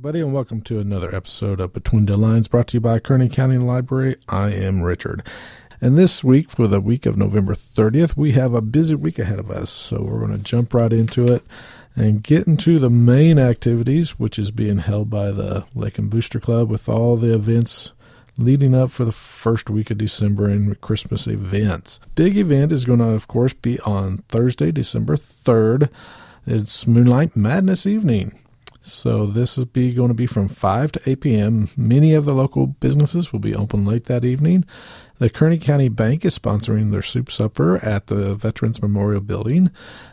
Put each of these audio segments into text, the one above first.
everybody, and welcome to another episode of Between the Lines, brought to you by Kearney County Library. I am Richard. And this week, for the week of November 30th, we have a busy week ahead of us. So we're going to jump right into it and get into the main activities, which is being held by the Lakin Booster Club with all the events leading up for the first week of December and Christmas events. Big event is going to, of course, be on Thursday, December 3rd. It's Moonlight Madness evening. So this is going to be from 5 to 8 p.m. Many of the local businesses will be open late that evening. The Kearney County Bank is sponsoring their soup supper at the Veterans Memorial Building.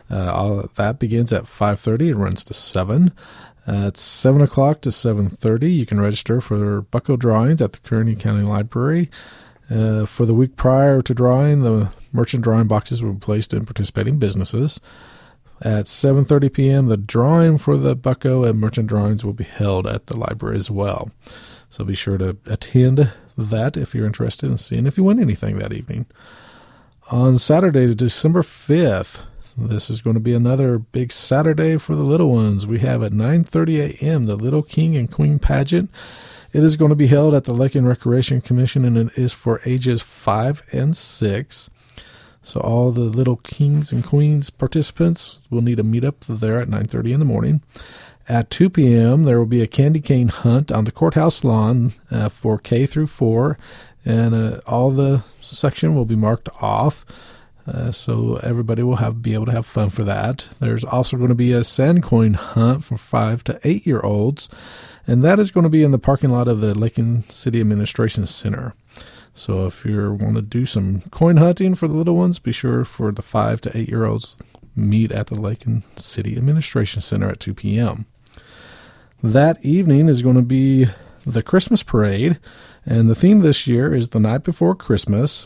That begins at 5:30 and runs to 7. At 7 o'clock to 7:30, you can register for Bucko drawings at the Kearney County Library. For the week prior to drawing, the merchant drawing boxes will be placed in participating businesses. At 7:30 p.m., the drawing for the Bucko and merchant drawings will be held at the library as well. So be sure to attend that if you're interested in seeing if you win anything that evening. On Saturday, December 5th, this is going to be another big Saturday for the little ones. We have at 9:30 a.m. the Little King and Queen pageant. It is going to be held at the Lakin Recreation Commission, and it is for ages 5 and 6. So all the little kings and queens participants will need to meet up there at 9:30 in the morning. At 2 p.m., there will be a candy cane hunt on the courthouse lawn for K through 4, and all the section will be marked off, so everybody will be able to have fun for that. There's also going to be a sand coin hunt for 5 to 8-year-olds, and that is going to be in the parking lot of the Lakin City Administration Center. So if you want to do some coin hunting for the little ones, be sure for the 5 to 8-year-olds meet at the Lakin City Administration Center at 2 p.m. That evening is going to be the Christmas parade, and the theme this year is The Night Before Christmas.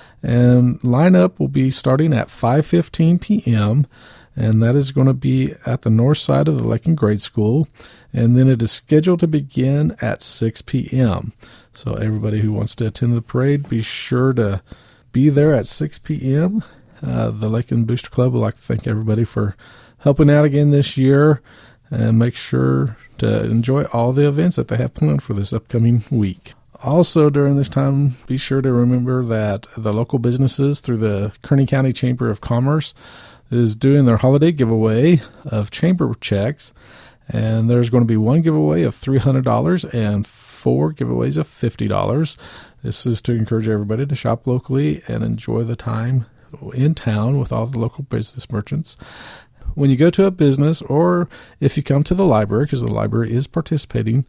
And lineup will be starting at 5:15 p.m., and that is going to be at the north side of the Lakin Grade School, and then it is scheduled to begin at 6 p.m. So everybody who wants to attend the parade, be sure to be there at 6 p.m. The Lakin Booster Club would like to thank everybody for helping out again this year, and make sure to enjoy all the events that they have planned for this upcoming week. Also, during this time, be sure to remember that the local businesses through the Kearney County Chamber of Commerce is doing their holiday giveaway of chamber checks, and there's going to be one giveaway of $300 and 4 giveaways of $50. This is to encourage everybody to shop locally and enjoy the time in town with all the local business merchants. When you go to a business, or if you come to the library, because the library is participating,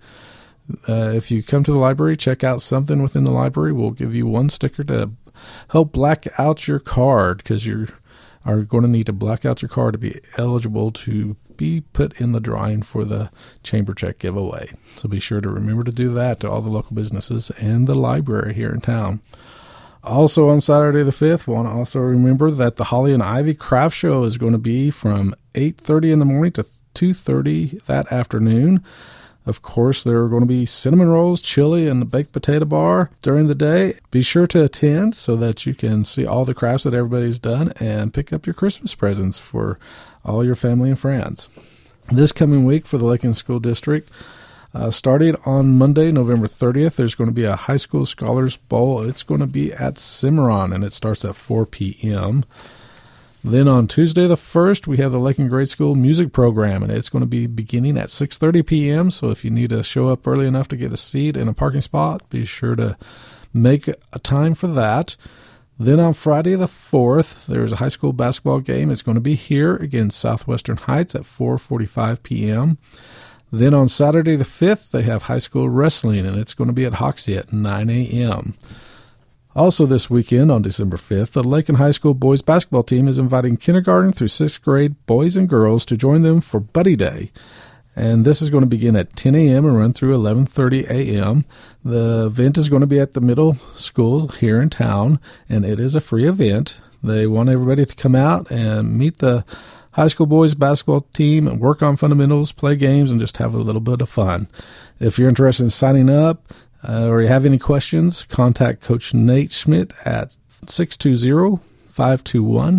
if you come to the library, check out something within the library, we'll give you one sticker to help black out your card, because you are going to need to black out your card to be eligible to be put in the drawing for the chamber check giveaway. So be sure to remember to do that to all the local businesses and the library here in town. Also on Saturday the 5th, we want to also remember that the Holly and Ivy Craft Show is going to be from 8:30 in the morning to 2:30 that afternoon. Of course, there are going to be cinnamon rolls, chili, and the baked potato bar during the day. Be sure to attend so that you can see all the crafts that everybody's done and pick up your Christmas presents for all your family and friends. This coming week for the Lakin School District, starting on Monday, November 30th, there's going to be a high school scholars bowl. It's going to be at Cimarron, and it starts at 4 p.m. Then on Tuesday the 1st, we have the Lakin Grade School music program, and it's going to be beginning at 6:30 p.m. So if you need to show up early enough to get a seat in a parking spot, be sure to make a time for that. Then on Friday the 4th, there's a high school basketball game. It's going to be here against Southwestern Heights at 4:45 p.m. Then on Saturday the 5th, they have high school wrestling, and it's going to be at Hoxie at 9 a.m. Also this weekend, on December 5th, the Lakin High School boys basketball team is inviting kindergarten through 6th grade boys and girls to join them for Buddy Day. And this is going to begin at 10 a.m. and run through 11:30 a.m. The event is going to be at the middle school here in town, and it is a free event. They want everybody to come out and meet the high school boys basketball team and work on fundamentals, play games, and just have a little bit of fun. If you're interested in signing up, or you have any questions, contact Coach Nate Schmidt at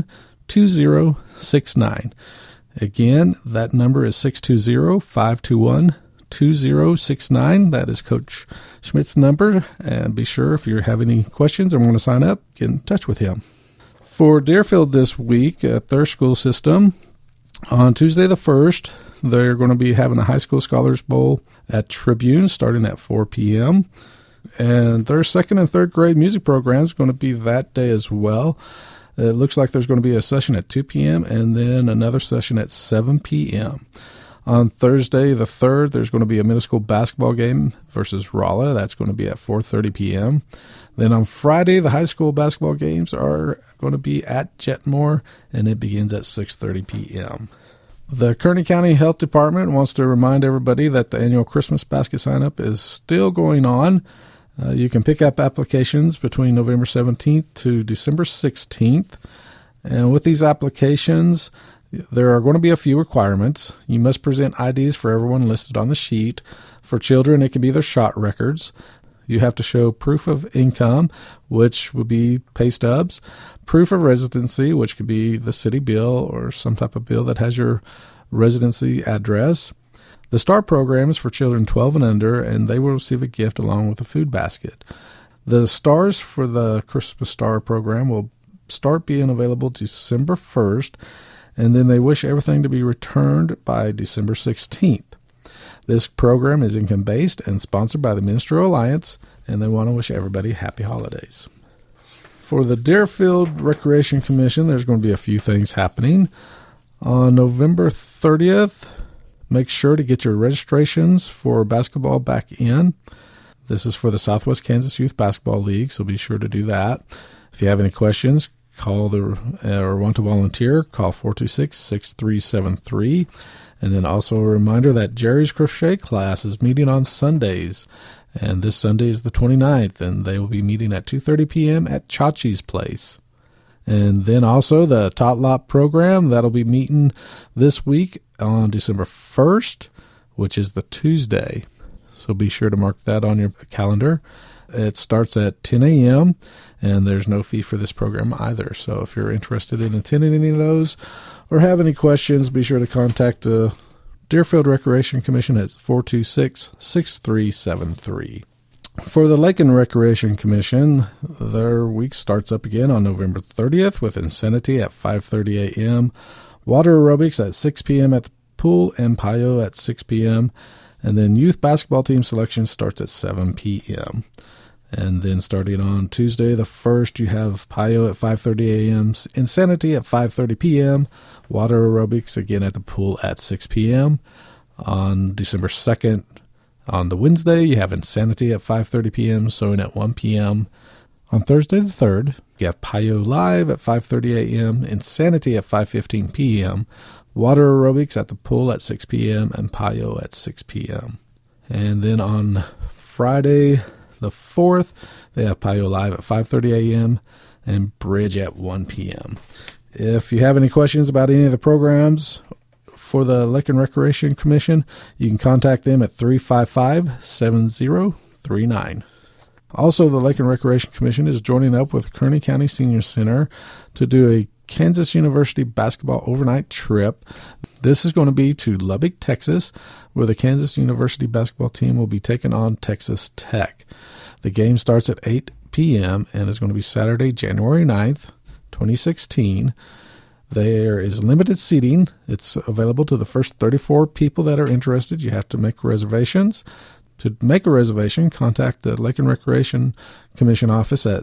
620-521-2069. Again, that number is 620-521-2069. 888-482-2069. That is Coach Schmidt's number. And be sure, if you have any questions or want to sign up, get in touch with him. For Deerfield this week at their school system, on Tuesday the 1st, they're going to be having a high school scholars bowl at Tribune starting at 4 p.m. And their second and third grade music program is going to be that day as well. It looks like there's going to be a session at 2 p.m. and then another session at 7 p.m. On Thursday the 3rd, there's going to be a middle school basketball game versus Rolla. That's going to be at 4:30 p.m. Then on Friday, the high school basketball games are going to be at Jetmore, and it begins at 6:30 p.m. The Kearney County Health Department wants to remind everybody that the annual Christmas basket sign-up is still going on. You can pick up applications between November 17th to December 16th. And with these applications, there are going to be a few requirements. You must present IDs for everyone listed on the sheet. For children, it can be their shot records. You have to show proof of income, which would be pay stubs, proof of residency, which could be the city bill or some type of bill that has your residency address. The STAR program is for children 12 and under, and they will receive a gift along with a food basket. The stars for the Christmas Star program will start being available December 1st, and then they wish everything to be returned by December 16th. This program is income-based and sponsored by the Minstrel Alliance, and they want to wish everybody happy holidays. For the Deerfield Recreation Commission, there's going to be a few things happening. On November 30th, make sure to get your registrations for basketball back in. This is for the Southwest Kansas Youth Basketball League, so be sure to do that. If you have any questions, call or want to volunteer, call 426-6373. And then also a reminder that Jerry's Crochet class is meeting on Sundays. And this Sunday is the 29th, and they will be meeting at 2:30 p.m. at Chachi's place. And then also the Tot Lot program, that'll be meeting this week on December 1st, which is the Tuesday. So be sure to mark that on your calendar. It starts at 10 a.m., and there's no fee for this program either. So if you're interested in attending any of those or have any questions, be sure to contact the Deerfield Recreation Commission at 426-6373. For the Lakin Recreation Commission, their week starts up again on November 30th with Insanity at 5:30 a.m., water aerobics at 6 p.m. at the pool, and PIO at 6 p.m., and then youth basketball team selection starts at 7 p.m. And then starting on Tuesday the 1st, you have PIO at 5:30 a.m., Insanity at 5:30 p.m., water aerobics again at the pool at 6 p.m. On December 2nd, on the Wednesday, you have Insanity at 5:30 p.m., sewing at 1 p.m. On Thursday the 3rd, you have PIO Live at 5:30 a.m., Insanity at 5:15 p.m., water aerobics at the pool at 6 p.m., and PIO at 6 p.m. And then on Friday the 4th, they have PIO Live at 5:30 a.m. and Bridge at 1 p.m. If you have any questions about any of the programs for the Lakin Recreation Commission, you can contact them at 355-7039. Also, the Lakin Recreation Commission is joining up with Kearney County Senior Center to do a Kansas University basketball overnight trip. This is going to be to Lubbock, Texas, where the Kansas University basketball team will be taking on Texas Tech. The game starts at 8 p.m. and is going to be Saturday, January 9th, 2016. There is limited seating. It's available to the first 34 people that are interested. You have to make reservations. To make a reservation, contact the Lakin Recreation Commission office at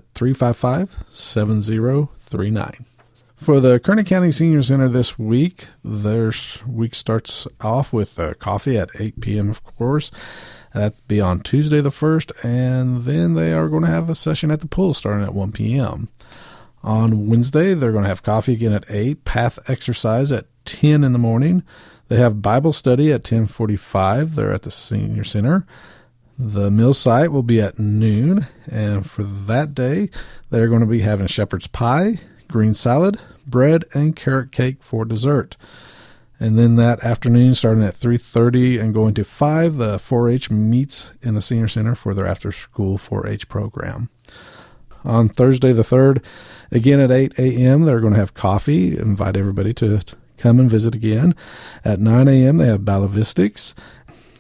355-7039. For the Kearney County Senior Center this week, their week starts off with coffee at 8 p.m., of course. That'll be on Tuesday the 1st, and then they are going to have a session at the pool starting at 1 p.m. On Wednesday, they're going to have coffee again at 8, path exercise at 10 in the morning. They have Bible study at 10:45. They're at the Senior Center. The meal site will be at noon, and for that day, they're going to be having shepherd's pie, green salad, bread, and carrot cake for dessert. And then that afternoon, starting at 3:30 and going to 5, the 4-H meets in the Senior Center for their after-school 4-H program. On Thursday the 3rd, again at 8 a.m., they're going to have coffee, invite everybody to come and visit again. At 9 a.m., they have ballistics.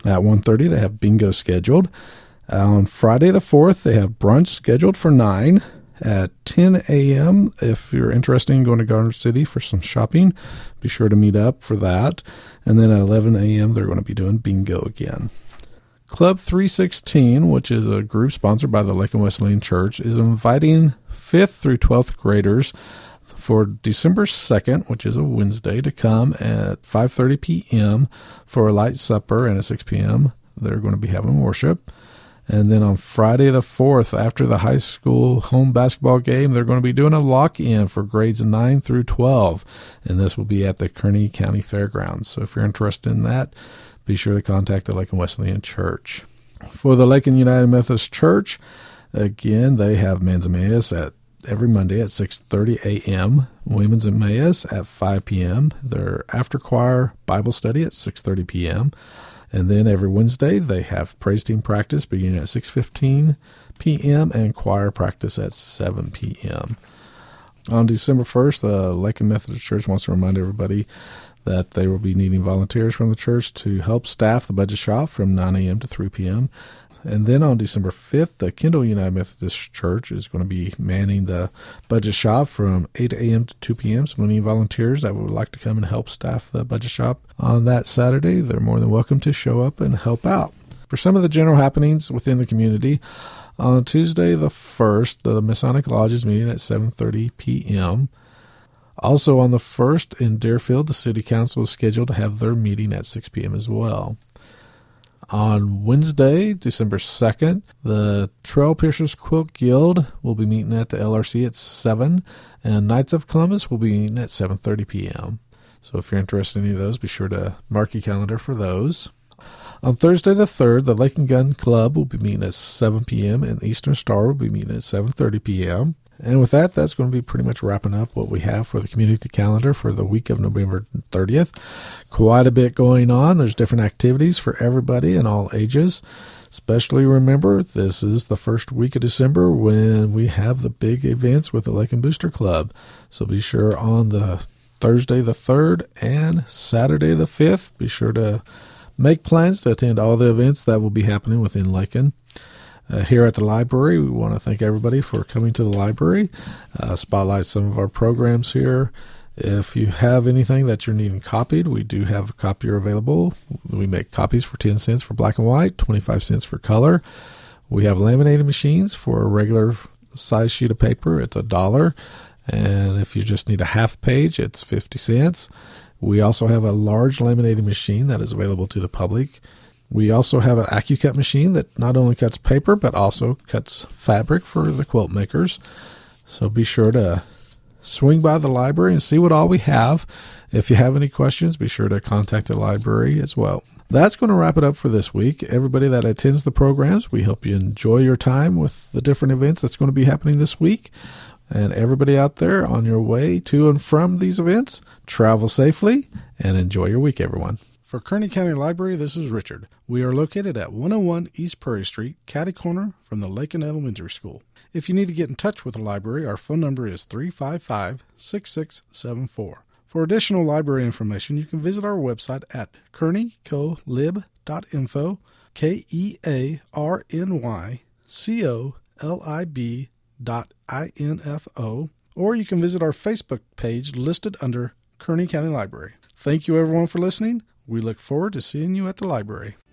At 1:30, they have bingo scheduled. On Friday the 4th, they have brunch scheduled for 9. At 10 a.m., if you're interested in going to Garden City for some shopping, be sure to meet up for that. And then at 11 a.m., they're going to be doing bingo again. Club 316, which is a group sponsored by the Lakin Wesleyan Church, is inviting 5th through 12th graders for December 2nd, which is a Wednesday, to come at 5:30 p.m. for a light supper, and at 6 p.m. they're going to be having worship. And then on Friday the 4th, after the high school home basketball game, they're going to be doing a lock-in for grades 9 through 12, and this will be at the Kearney County Fairgrounds. So if you're interested in that, be sure to contact the Lakin Wesleyan Church. For the Lakin United Methodist Church, again, they have Men's Emmaus every Monday at 6:30 a.m., Women's Emmaus at 5 p.m., their after choir Bible study at 6:30 p.m., and then every Wednesday they have praise team practice beginning at 6:15 p.m. and choir practice at 7 p.m. On December 1st, the Lakin Methodist Church wants to remind everybody that they will be needing volunteers from the church to help staff the budget shop from 9 a.m. to 3 p.m. And then on December 5th, the Kendall United Methodist Church is going to be manning the budget shop from 8 a.m. to 2 p.m. So any volunteers that would like to come and help staff the budget shop on that Saturday, they're more than welcome to show up and help out. For some of the general happenings within the community, on Tuesday the 1st, the Masonic Lodge is meeting at 7:30 p.m. Also on the 1st in Deerfield, the City Council is scheduled to have their meeting at 6 p.m. as well. On Wednesday, December 2nd, the Trail Piercers Quilt Guild will be meeting at the LRC at 7, and Knights of Columbus will be meeting at 7:30 p.m. So if you're interested in any of those, be sure to mark your calendar for those. On Thursday the 3rd, the Lake and Gun Club will be meeting at 7 p.m., and Eastern Star will be meeting at 7:30 p.m. And with that, that's going to be pretty much wrapping up what we have for the community calendar for the week of November 30th. Quite a bit going on. There's different activities for everybody in all ages. Especially remember, this is the first week of December when we have the big events with the Lakin Booster Club. So be sure on the Thursday the 3rd and Saturday the 5th, be sure to make plans to attend all the events that will be happening within Lakin. Here at the library, we want to thank everybody for coming to the library, spotlight some of our programs here. If you have anything that you're needing copied, we do have a copier available. We make copies for 10 cents for black and white, 25 cents for color. We have laminating machines for a regular size sheet of paper. It's $1. And if you just need a half page, it's 50 cents. We also have a large laminating machine that is available to the public. We also have an AccuCut machine that not only cuts paper, but also cuts fabric for the quilt makers. So be sure to swing by the library and see what all we have. If you have any questions, be sure to contact the library as well. That's going to wrap it up for this week. Everybody that attends the programs, we hope you enjoy your time with the different events that's going to be happening this week. And everybody out there on your way to and from these events, travel safely and enjoy your week, everyone. For Kearney County Library, this is Richard. We are located at 101 East Prairie Street, catty corner from the Lakin Elementary School. If you need to get in touch with the library, our phone number is 355-6674. For additional library information, you can visit our website at kearneycolib.info, kearneycolib.info, or you can visit our Facebook page listed under Kearney County Library. Thank you, everyone, for listening. We look forward to seeing you at the library.